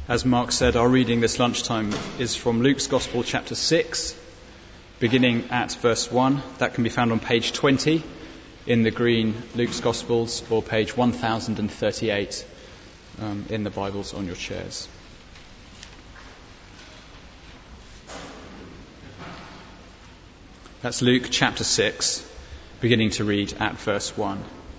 As Mark said, our reading this lunchtime is from Luke's Gospel, chapter 6, beginning at verse 1. That can be found on page 20 in the green Luke's Gospels, or page 1038 in the Bibles on your chairs. That's Luke chapter 6, beginning to read at verse 1.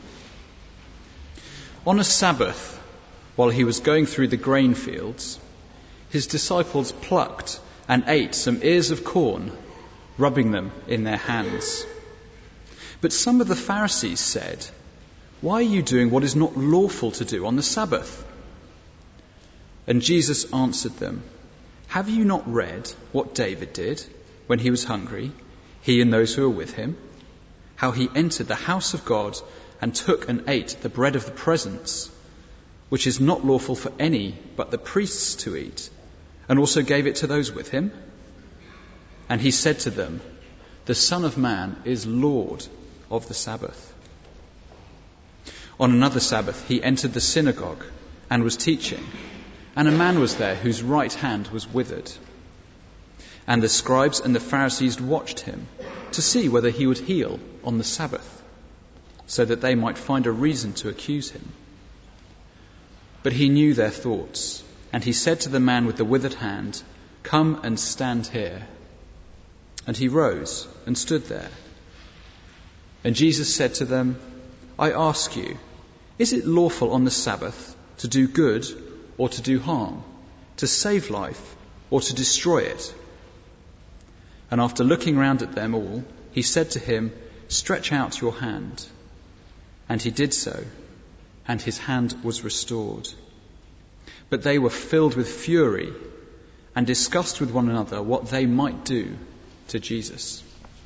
On a Sabbath, while he was going through the grain fields, his disciples plucked and ate some ears of corn, rubbing them in their hands. But some of the Pharisees said, "Why are you doing what is not lawful to do on the Sabbath?" And Jesus answered them, "Have you not read what David did when he was hungry, he and those who were with him? How he entered the house of God and took and ate the bread of the presence, which is not lawful for any but the priests to eat, and also gave it to those with him? And he said to them, the Son of Man is Lord of the Sabbath." On another Sabbath he entered the synagogue and was teaching, and a man was there whose right hand was withered. And the scribes and the Pharisees watched him to see whether he would heal on the Sabbath, so that they might find a reason to accuse him. But he knew their thoughts, and he said to the man with the withered hand, "Come and stand here." And he rose and stood there. And Jesus said to them, "I ask you, is it lawful on the Sabbath to do good or to do harm, to save life or to destroy it?" And after looking round at them all, he said to him, "Stretch out your hand." And he did so, and his hand was restored. But they were filled with fury and discussed with one another what they might do to Jesus.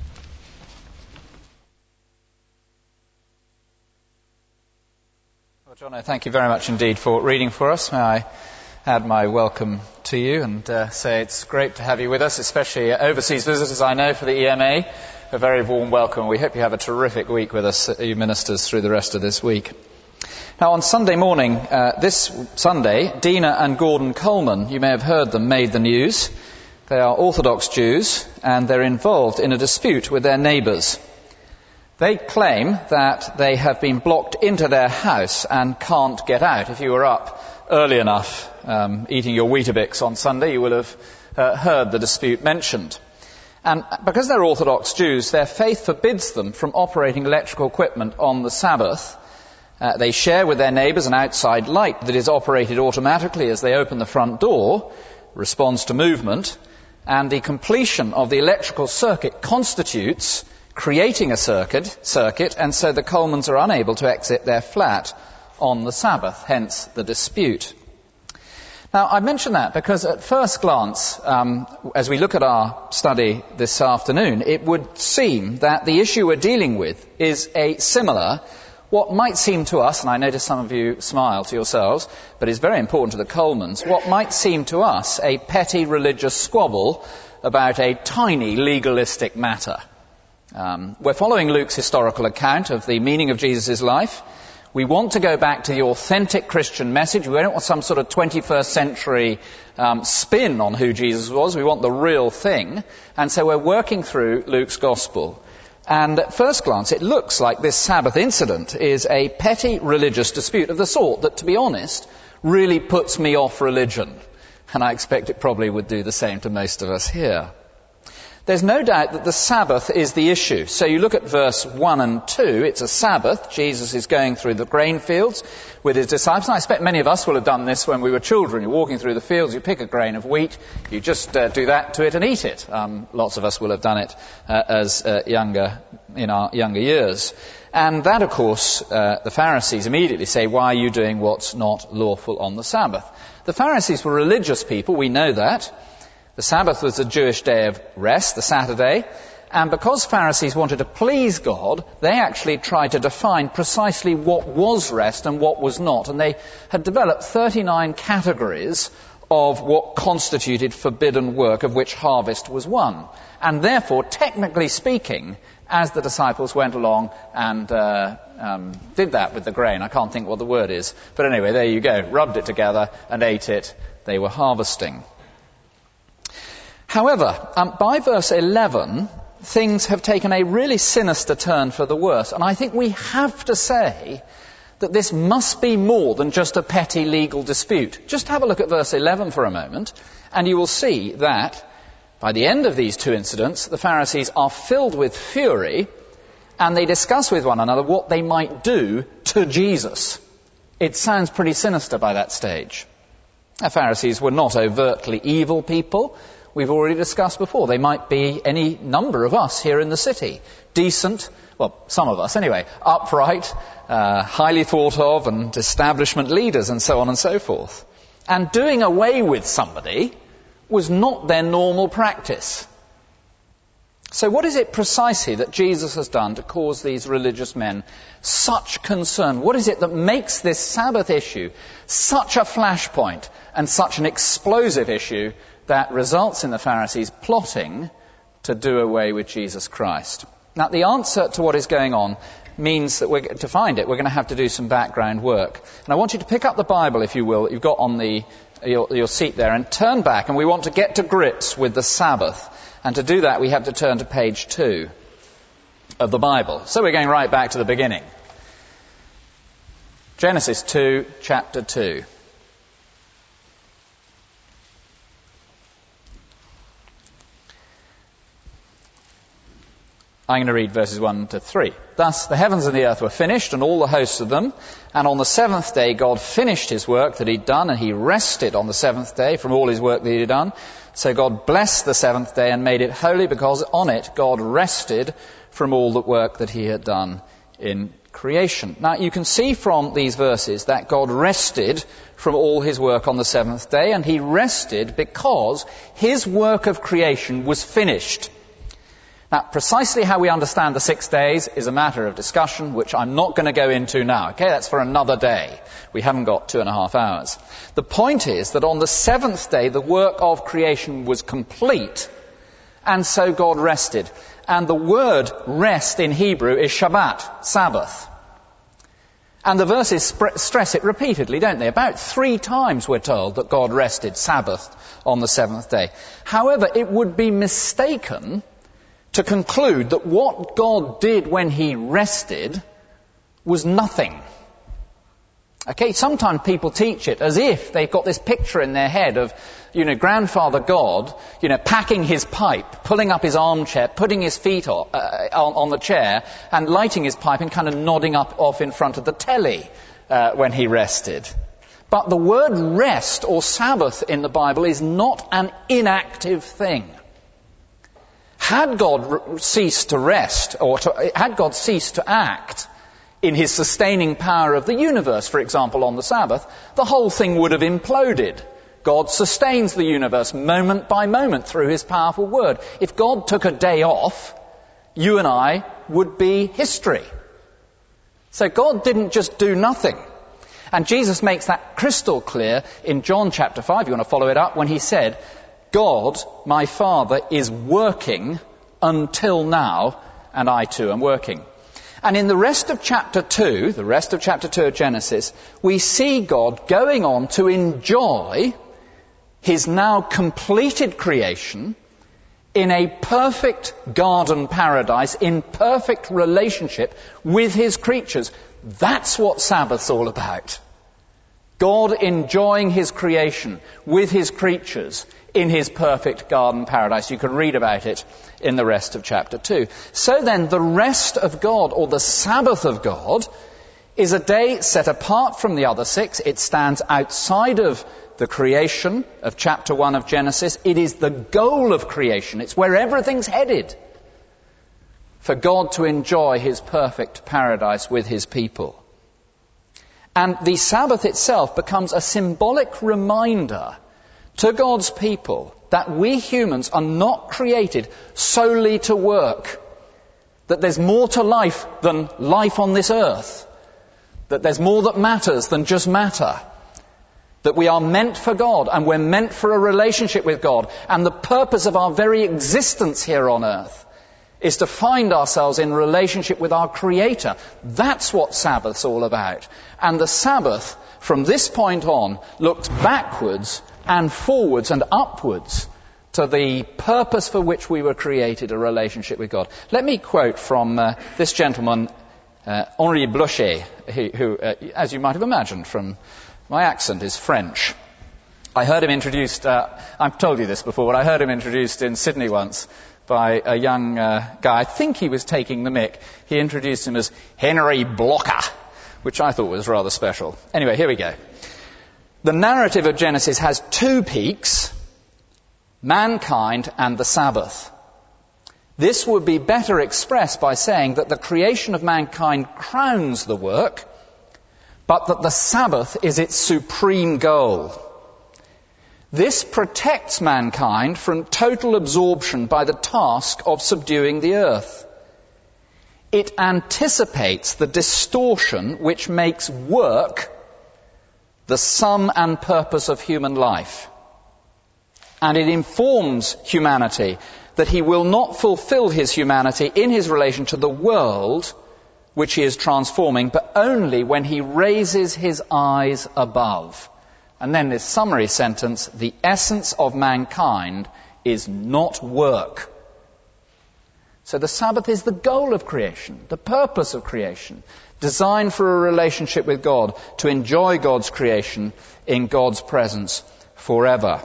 Well, John, thank you very much indeed for reading for us. May I add my welcome to you and say it's great to have you with us, especially overseas visitors, I know, for the EMA. A very warm welcome. We hope you have a terrific week with us, you ministers, through the rest of this week. Now, on Sunday morning, this Sunday, Dina and Gordon Coleman, you may have heard them, made the news. They are Orthodox Jews, and they're involved in a dispute with their neighbours. They claim that they have been blocked into their house and can't get out. If you were up early enough eating your Weetabix on Sunday, you will have heard the dispute mentioned. And because they're Orthodox Jews, their faith forbids them from operating electrical equipment on the Sabbath. They share with their neighbours an outside light that is operated automatically as they open the front door, responds to movement, and the completion of the electrical circuit constitutes creating a circuit, and so the Colemans are unable to exit their flat on the Sabbath, hence the dispute. Now, I mention that because at first glance, as we look at our study this afternoon, it would seem that the issue we're dealing with is a similar, what might seem to us, and I notice some of you smile to yourselves, but is very important to the Colemans, what might seem to us a petty religious squabble about a tiny legalistic matter. We're following Luke's historical account of the meaning of Jesus' life. We want to go back to the authentic Christian message. We don't want some sort of 21st century spin on who Jesus was. We want the real thing. And so we're working through Luke's Gospel. And at first glance, it looks like this Sabbath incident is a petty religious dispute of the sort that, to be honest, really puts me off religion. And I expect it probably would do the same to most of us here. There's no doubt that the Sabbath is the issue. So you look at verse 1 and 2, it's a Sabbath. Jesus is going through the grain fields with his disciples. And I expect many of us will have done this when we were children. You're walking through the fields, you pick a grain of wheat, you just do that to it and eat it. Lots of us will have done it in our younger years. And that, of course, the Pharisees immediately say, "Why are you doing what's not lawful on the Sabbath?" The Pharisees were religious people, we know that. The Sabbath was a Jewish day of rest, the Saturday, and because Pharisees wanted to please God, they actually tried to define precisely what was rest and what was not, and they had developed 39 categories of what constituted forbidden work, of which harvest was one. And therefore, technically speaking, as the disciples went along and did that with the grain. I can't think what the word is. But anyway, there you go. Rubbed it together and ate it. They were harvesting. However, by verse 11, things have taken a really sinister turn for the worse. And I think we have to say that this must be more than just a petty legal dispute. Just have a look at verse 11 for a moment, and you will see that by the end of these two incidents, the Pharisees are filled with fury, and they discuss with one another what they might do to Jesus. It sounds pretty sinister by that stage. The Pharisees were not overtly evil people. We've already discussed before. They might be any number of us here in the city. Decent, well, some of us anyway, upright, highly thought of, and establishment leaders, and so on and so forth. And doing away with somebody was not their normal practice. So what is it precisely that Jesus has done to cause these religious men such concern? What is it that makes this Sabbath issue such a flashpoint and such an explosive issue that results in the Pharisees plotting to do away with Jesus Christ? Now, the answer to what is going on means that to find it, we're going to have to do some background work. And I want you to pick up the Bible, if you will, you've got on your seat there, and turn back, and we want to get to grips with the Sabbath. And to do that, we have to turn to page 2 of the Bible. So we're going right back to the beginning. Genesis 2, chapter 2. I'm going to read verses 1 to 3. Thus the heavens and the earth were finished, and all the hosts of them. And on the seventh day God finished his work that he'd done, and he rested on the seventh day from all his work that he'd done. So God blessed the seventh day and made it holy, because on it God rested from all the work that he had done in creation. Now you can see from these verses that God rested from all his work on the seventh day, and he rested because his work of creation was finished. Now, precisely how we understand the 6 days is a matter of discussion, which I'm not going to go into now. Okay, that's for another day. We haven't got 2.5 hours. The point is that on the seventh day, the work of creation was complete, and so God rested. And the word rest in Hebrew is Shabbat, Sabbath. And the verses stress it repeatedly, don't they? About 3 times we're told that God rested, Sabbath, on the seventh day. However, it would be mistaken to conclude that what God did when he rested was nothing. Okay, sometimes people teach it as if they've got this picture in their head of, grandfather God, packing his pipe, pulling up his armchair, putting his feet on the chair, and lighting his pipe and kind of nodding off in front of the telly when he rested. But the word rest or Sabbath in the Bible is not an inactive thing. Had God ceased to rest, had God ceased to act in his sustaining power of the universe, for example, on the Sabbath, the whole thing would have imploded. God sustains the universe moment by moment through his powerful word. If God took a day off, you and I would be history. So God didn't just do nothing. And Jesus makes that crystal clear in John chapter 5, you want to follow it up, when he said, God, my Father, is working until now, and I too am working. And in the rest of chapter 2 of Genesis, we see God going on to enjoy his now completed creation in a perfect garden paradise, in perfect relationship with his creatures. That's what Sabbath's all about. God enjoying his creation with his creatures in his perfect garden paradise. You can read about it in the rest of chapter 2. So then, the rest of God, or the Sabbath of God, is a day set apart from the other 6. It stands outside of the creation of chapter 1 of Genesis. It is the goal of creation. It's where everything's headed for God to enjoy his perfect paradise with his people. And the Sabbath itself becomes a symbolic reminder to God's people that we humans are not created solely to work, that there's more to life than life on this earth, that there's more that matters than just matter, that we are meant for God and we're meant for a relationship with God, and the purpose of our very existence here on earth is to find ourselves in relationship with our Creator. That's what Sabbath's all about. And the Sabbath, from this point on, looks backwards and forwards and upwards to the purpose for which we were created, a relationship with God. Let me quote from this gentleman, Henri Blocher, who, as you might have imagined from my accent, is French. I heard him introduced, I've told you this before, but I heard him introduced in Sydney once by a young guy. I think he was taking the mick. He introduced him as Henry Blocher, which I thought was rather special. Anyway, here we go. The narrative of Genesis has two peaks, mankind and the Sabbath. This would be better expressed by saying that the creation of mankind crowns the work, but that the Sabbath is its supreme goal. This protects mankind from total absorption by the task of subduing the earth. It anticipates the distortion which makes work the sum and purpose of human life. And it informs humanity that he will not fulfill his humanity in his relation to the world which he is transforming, but only when he raises his eyes above. And then this summary sentence, the essence of mankind is not work. So the Sabbath is the goal of creation, the purpose of creation, designed for a relationship with God, to enjoy God's creation in God's presence forever.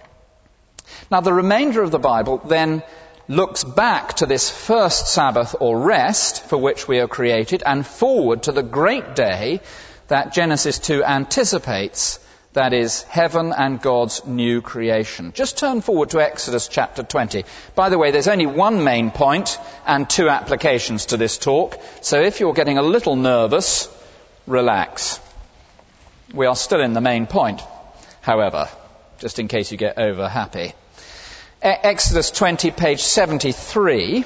Now the remainder of the Bible then looks back to this first Sabbath or rest for which we are created and forward to the great day that Genesis 2 anticipates, that is, heaven and God's new creation. Just turn forward to Exodus chapter 20. By the way, there's only one main point and two applications to this talk, so if you're getting a little nervous, relax. We are still in the main point, however, just in case you get over happy. Exodus 20, page 73,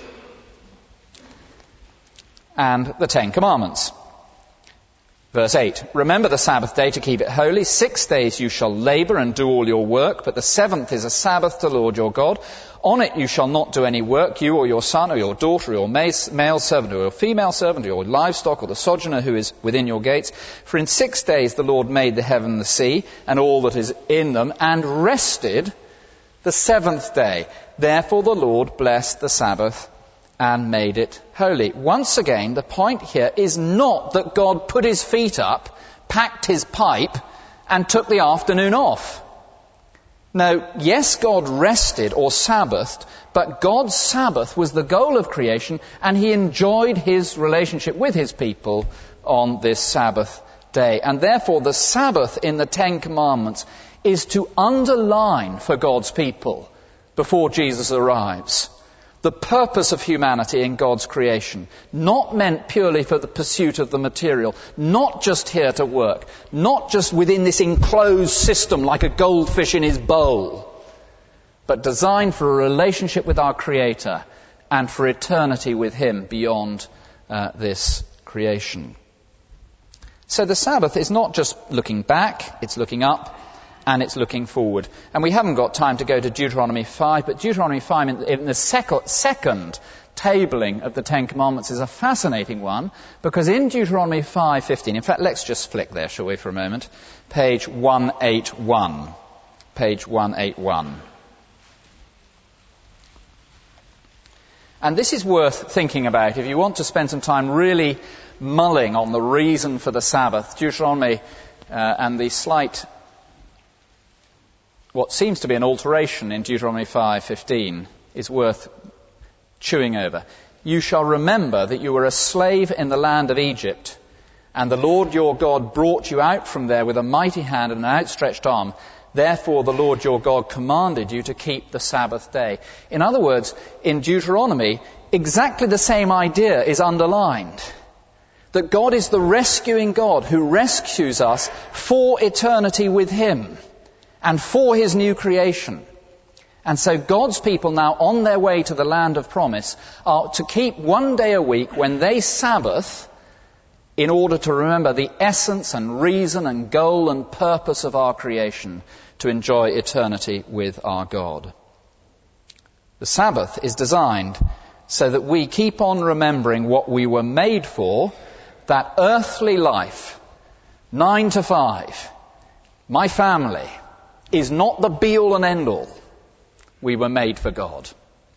and the Ten Commandments. Verse 8, remember the Sabbath day to keep it holy. 6 days you shall labor and do all your work, but the seventh is a Sabbath to the Lord your God. On it you shall not do any work, you or your son or your daughter or your male servant or your female servant or your livestock or the sojourner who is within your gates. For in 6 days the Lord made the heaven and the sea and all that is in them, and rested the seventh day. Therefore the Lord blessed the Sabbath and made it holy. Once again, the point here is not that God put his feet up, packed his pipe, and took the afternoon off. No, yes, God rested or Sabbathed, but God's Sabbath was the goal of creation, and he enjoyed his relationship with his people on this Sabbath day. And therefore, the Sabbath in the Ten Commandments is to underline for God's people before Jesus arrives the purpose of humanity in God's creation, not meant purely for the pursuit of the material, not just here to work, not just within this enclosed system like a goldfish in his bowl, but designed for a relationship with our Creator and for eternity with him beyond this creation. So the Sabbath is not just looking back, it's looking up, and it's looking forward. And we haven't got time to go to Deuteronomy 5, but Deuteronomy 5 in the second tabling of the Ten Commandments is a fascinating one, because in Deuteronomy 5:15, in fact, let's just flick there, shall we, for a moment, page 181. Page 181. And this is worth thinking about if you want to spend some time really mulling on the reason for the Sabbath. Deuteronomy and the slight, what seems to be an alteration in Deuteronomy 5:15 is worth chewing over. You shall remember that you were a slave in the land of Egypt, and the Lord your God brought you out from there with a mighty hand and an outstretched arm. Therefore the Lord your God commanded you to keep the Sabbath day. In other words, in Deuteronomy, exactly the same idea is underlined. That God is the rescuing God who rescues us for eternity with him and for his new creation. And so God's people now on their way to the land of promise are to keep 1 day a week when they Sabbath in order to remember the essence and reason and goal and purpose of our creation, to enjoy eternity with our God. The Sabbath is designed so that we keep on remembering what we were made for, that earthly life, 9 to 5, my family, is not the be-all and end-all. We were made for God.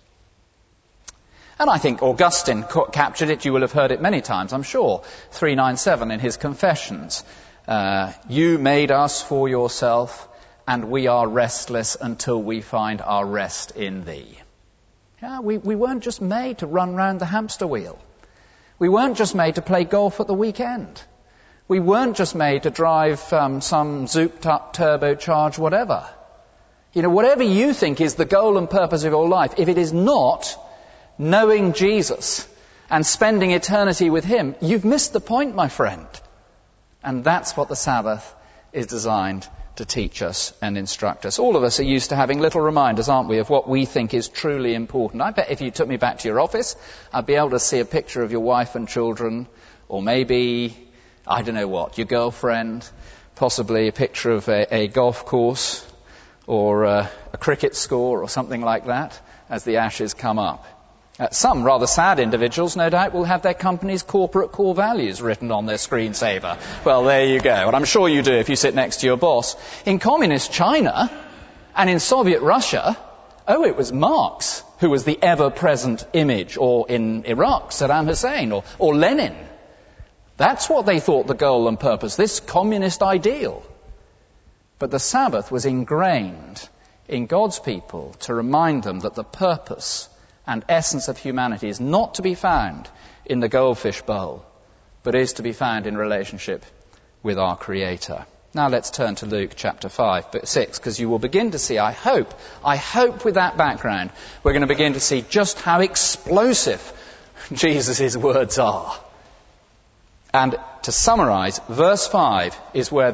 And I think Augustine captured it. You will have heard it many times, I'm sure. 397 in his Confessions. You made us for yourself, and we are restless until we find our rest in thee. Yeah, we weren't just made to run round the hamster wheel. We weren't just made to play golf at the weekend. We weren't just made to drive some zooped-up, turbocharged whatever. You know, whatever you think is the goal and purpose of your life, if it is not knowing Jesus and spending eternity with him, you've missed the point, my friend. And that's what the Sabbath is designed to teach us and instruct us. All of us are used to having little reminders, aren't we, of what we think is truly important. I bet if you took me back to your office, I'd be able to see a picture of your wife and children, or maybe, I don't know what, your girlfriend, possibly a picture of a golf course, or a cricket score, or something like that, as the ashes come up. Some rather sad individuals, no doubt, will have their company's corporate core values written on their screensaver. Well, there you go. And I'm sure you do if you sit next to your boss. In communist China and in Soviet Russia, it was Marx who was the ever-present image. Or in Iraq, Saddam Hussein or Lenin. That's what they thought the goal and purpose, this communist ideal. But the Sabbath was ingrained in God's people to remind them that the purpose and essence of humanity is not to be found in the goldfish bowl, but is to be found in relationship with our Creator. Now let's turn to Luke chapter 6, because you will begin to see, I hope with that background, we're going to begin to see just how explosive Jesus' words are. And to summarize, verse 5 is where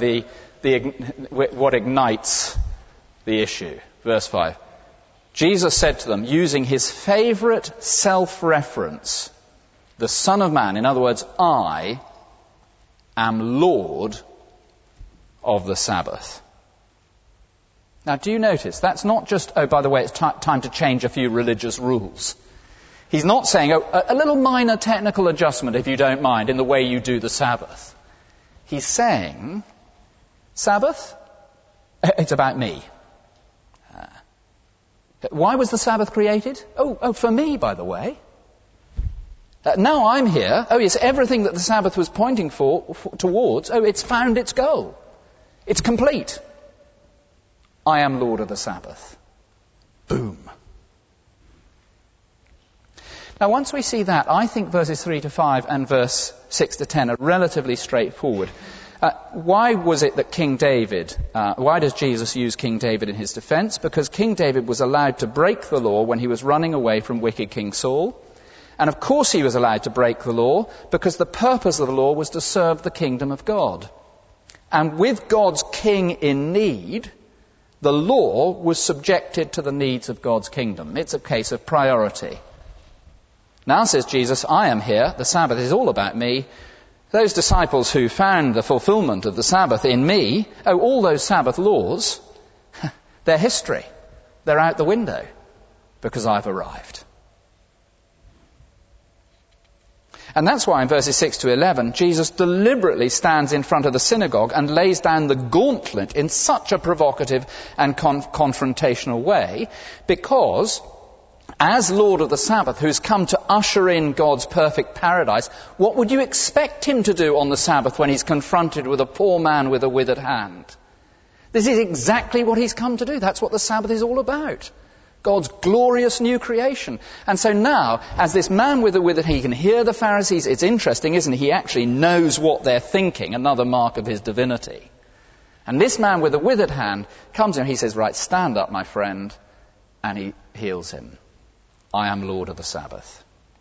what ignites the issue. Verse 5. Jesus said to them, using his favorite self-reference, the Son of Man, in other words, I am Lord of the Sabbath. Now, do you notice? That's not just, by the way, it's time to change a few religious rules. He's not saying, a little minor technical adjustment, if you don't mind, in the way you do the Sabbath. He's saying, Sabbath, it's about me. Why was the Sabbath created? For me, by the way. Now I'm here. Yes, everything that the Sabbath was pointing towards, it's found its goal. It's complete. I am Lord of the Sabbath. Boom. Now, once we see that, I think verses 3 to 5 and verse 6 to 10 are relatively straightforward. Why was it that King David, why does Jesus use King David in his defense? Because King David was allowed to break the law when he was running away from wicked King Saul. And of course he was allowed to break the law because the purpose of the law was to serve the kingdom of God. And with God's king in need, the law was subjected to the needs of God's kingdom. It's a case of priority. Now, says Jesus, I am here. The Sabbath is all about me. Those disciples who found the fulfillment of the Sabbath in me, all those Sabbath laws, they're history. They're out the window because I've arrived. And that's why in verses 6 to 11, Jesus deliberately stands in front of the synagogue and lays down the gauntlet in such a provocative and confrontational way, because as Lord of the Sabbath, who's come to usher in God's perfect paradise, what would you expect him to do on the Sabbath when he's confronted with a poor man with a withered hand? This is exactly what he's come to do. That's what the Sabbath is all about. God's glorious new creation. And so now, as this man with a withered hand, he can hear the Pharisees. It's interesting, isn't it? He actually knows what they're thinking, another mark of his divinity. And this man with a withered hand comes in and he says, right, stand up, my friend, and he heals him. I am Lord of the Sabbath.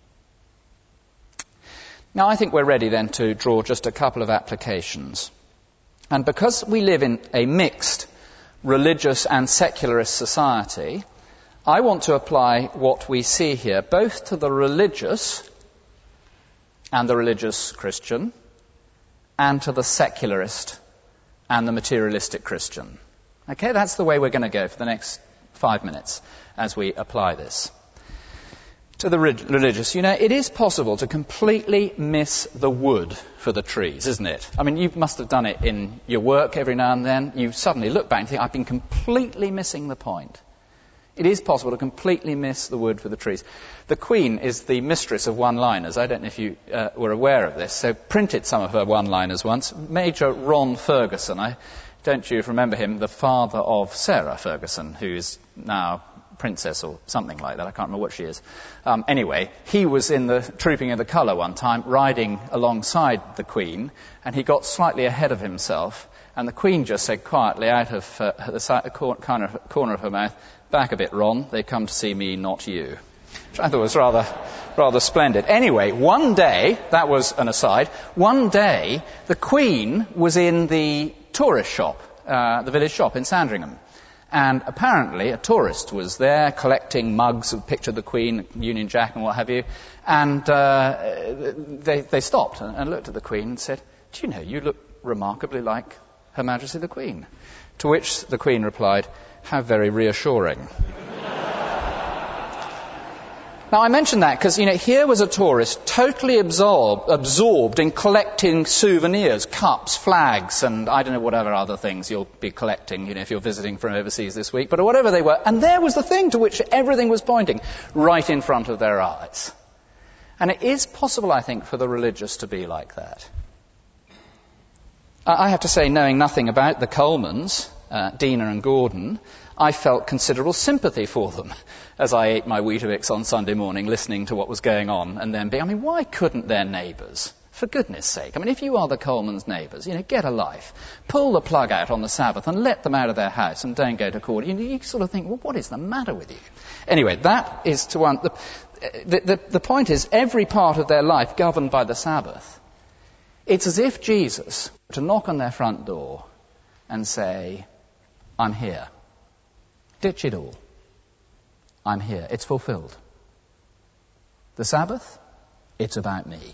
Now, I think we're ready then to draw just a couple of applications. And because we live in a mixed religious and secularist society, I want to apply what we see here both to the religious and the religious Christian, and to the secularist and the materialistic Christian. Okay, that's the way we're going to go for the next 5 minutes as we apply this. To the religious, it is possible to completely miss the wood for the trees, isn't it? I mean, you must have done it in your work every now and then. You suddenly look back and think, I've been completely missing the point. It is possible to completely miss the wood for the trees. The Queen is the mistress of one-liners. I don't know if you were aware of this. So printed some of her one-liners once. Major Ron Ferguson, don't you remember him, the father of Sarah Ferguson, who is now princess or something like that. I can't remember what she is. Anyway, he was in the Trooping of the Colour one time, riding alongside the Queen, and he got slightly ahead of himself, and the Queen just said quietly out of the corner of her mouth, "Back a bit, Ron. They come to see me, not you." Which I thought was rather splendid. Anyway, one day, that was an aside, one day the Queen was in the tourist shop, the village shop in Sandringham. And apparently a tourist was there collecting mugs of picture of the Queen, Union Jack and what have you. And they stopped and looked at the Queen and said, "Do you know, you look remarkably like Her Majesty the Queen." To which the Queen replied, "How very reassuring." Now, I mention that because, here was a tourist totally absorbed in collecting souvenirs, cups, flags, and I don't know whatever other things you'll be collecting, if you're visiting from overseas this week, but whatever they were. And there was the thing to which everything was pointing, right in front of their eyes. And it is possible, I think, for the religious to be like that. I have to say, knowing nothing about the Colemans, Dina and Gordon, I felt considerable sympathy for them as I ate my Weetabix on Sunday morning, listening to what was going on, and then why couldn't their neighbours, for goodness sake, if you are the Colemans' neighbours, get a life, pull the plug out on the Sabbath and let them out of their house and don't go to court. You sort of think, well, what is the matter with you? Anyway, that is to one. The point is, every part of their life governed by the Sabbath. It's as if Jesus were to knock on their front door and say, "I'm here. Ditch it all. I'm here. It's fulfilled. The Sabbath, it's about me."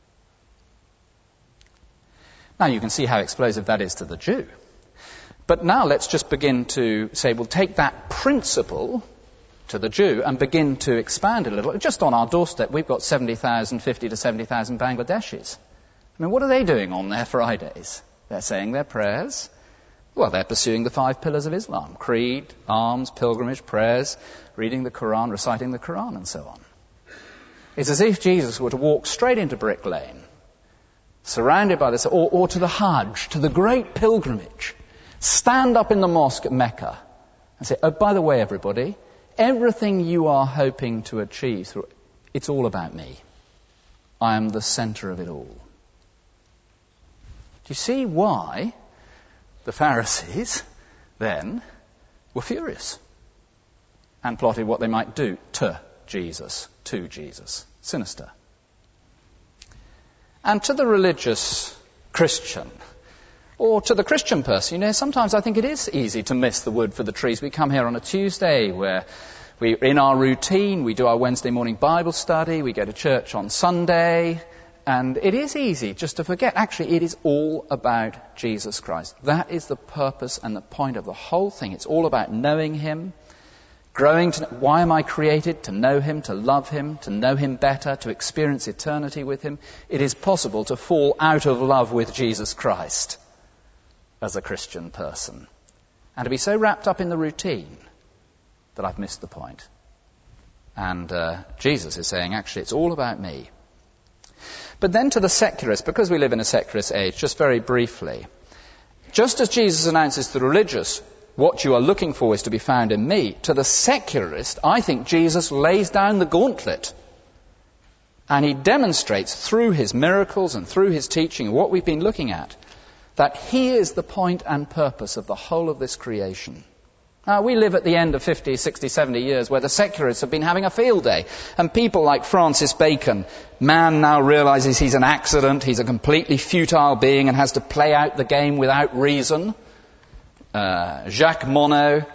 Now you can see how explosive that is to the Jew. But now let's just begin to say, we'll take that principle to the Jew and begin to expand it a little. Just on our doorstep, we've got 50 to 70,000 Bangladeshis. What are they doing on their Fridays? They're saying their prayers. Well, they're pursuing the 5 pillars of Islam: creed, alms, pilgrimage, prayers, reading the Quran, reciting the Quran, and so on. It's as if Jesus were to walk straight into Brick Lane, surrounded by this, or to the Hajj, to the great pilgrimage, stand up in the mosque at Mecca and say, "Oh, by the way, everybody, everything you are hoping to achieve, it's all about me. I am the centre of it all." Do you see why the Pharisees then were furious and plotted what they might do to Jesus. Sinister. And to the religious Christian, or to the Christian person, sometimes I think it is easy to miss the wood for the trees. We come here on a Tuesday where we're in our routine, we do our Wednesday morning Bible study, we go to church on Sunday, and it is easy just to forget. Actually, it is all about Jesus Christ. That is the purpose and the point of the whole thing. It's all about knowing Him, growing to know. Why am I created? To know Him, to love Him, to know Him better, to experience eternity with Him. It is possible to fall out of love with Jesus Christ as a Christian person, and to be so wrapped up in the routine that I've missed the point. And Jesus is saying, actually, it's all about me. But then to the secularist, because we live in a secularist age, just very briefly, just as Jesus announces to the religious, what you are looking for is to be found in me, to the secularist, I think Jesus lays down the gauntlet. And He demonstrates through His miracles and through His teaching, what we've been looking at, that He is the point and purpose of the whole of this creation. Now, we live at the end of 50, 60, 70 years where the secularists have been having a field day. And people like Francis Bacon, man now realizes he's an accident, he's a completely futile being and has to play out the game without reason. Jacques Monod,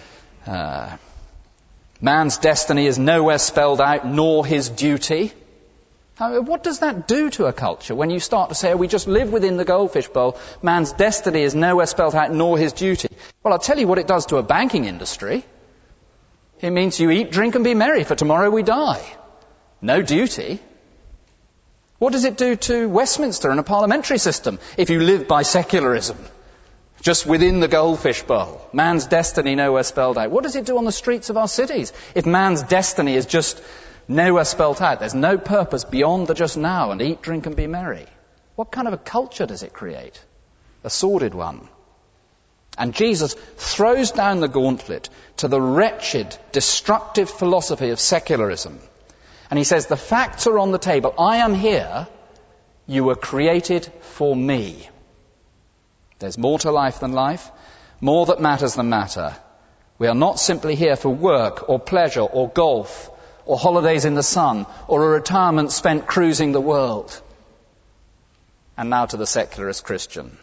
man's destiny is nowhere spelled out, nor his duty. Now, what does that do to a culture when you start to say, we just live within the goldfish bowl, man's destiny is nowhere spelled out, nor his duty? Well, I'll tell you what it does to a banking industry. It means you eat, drink and be merry, for tomorrow we die. No duty. What does it do to Westminster and a parliamentary system if you live by secularism? Just within the goldfish bowl. Man's destiny nowhere spelled out. What does it do on the streets of our cities if man's destiny is just nowhere spelled out? There's no purpose beyond the just now and eat, drink and be merry. What kind of a culture does it create? A sordid one. And Jesus throws down the gauntlet to the wretched, destructive philosophy of secularism. And he says, the facts are on the table. I am here. You were created for me. There's more to life than life, more that matters than matter. We are not simply here for work or pleasure or golf or holidays in the sun or a retirement spent cruising the world. And now to the secularist Christian.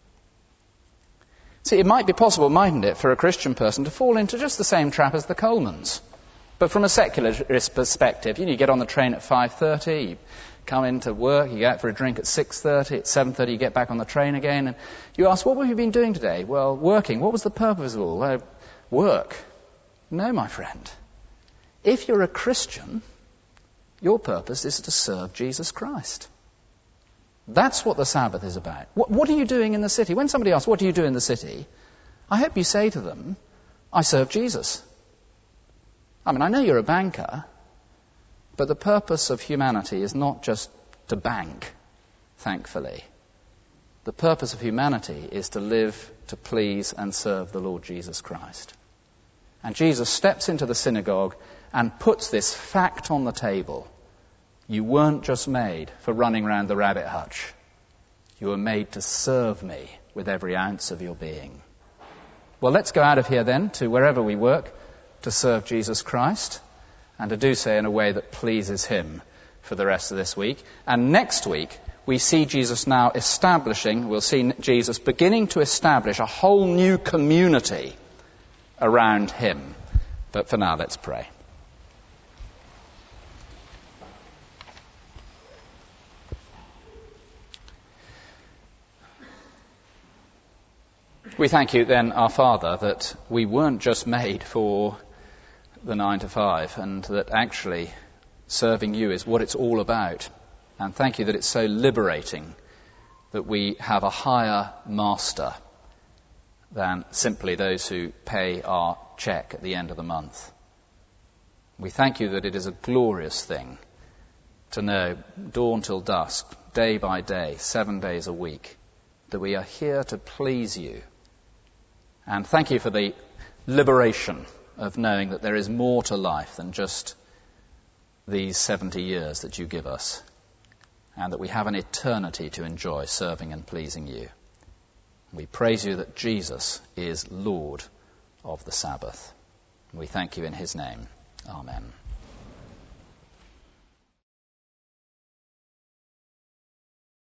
See, it might be possible, mightn't it, for a Christian person to fall into just the same trap as the Colemans. But from a secularist perspective, you get on the train at 5:30, you come into work, you go out for a drink at 6:30, at 7:30 you get back on the train again, and you ask, what have you been doing today? Well, working. What was the purpose of all? Work. No, my friend. If you're a Christian, your purpose is to serve Jesus Christ. That's what the Sabbath is about. What are you doing in the city? When somebody asks, what do you do in the city? I hope you say to them, I serve Jesus. I mean, I know you're a banker, but the purpose of humanity is not just to bank, thankfully. The purpose of humanity is to live, to please and serve the Lord Jesus Christ. And Jesus steps into the synagogue and puts this fact on the table. You weren't just made for running around the rabbit hutch. You were made to serve me with every ounce of your being. Well, let's go out of here then to wherever we work to serve Jesus Christ and to do so in a way that pleases him for the rest of this week. And next week, we see Jesus now we'll see Jesus beginning to establish a whole new community around him. But for now, let's pray. We thank you then, our Father, that we weren't just made for the 9 to 5 and that actually serving you is what it's all about. And thank you that it's so liberating that we have a higher master than simply those who pay our check at the end of the month. We thank you that it is a glorious thing to know dawn till dusk, day by day, 7 days a week, that we are here to please you. And thank you for the liberation of knowing that there is more to life than just these 70 years that you give us, and that we have an eternity to enjoy serving and pleasing you. We praise you that Jesus is Lord of the Sabbath. We thank you in his name. Amen.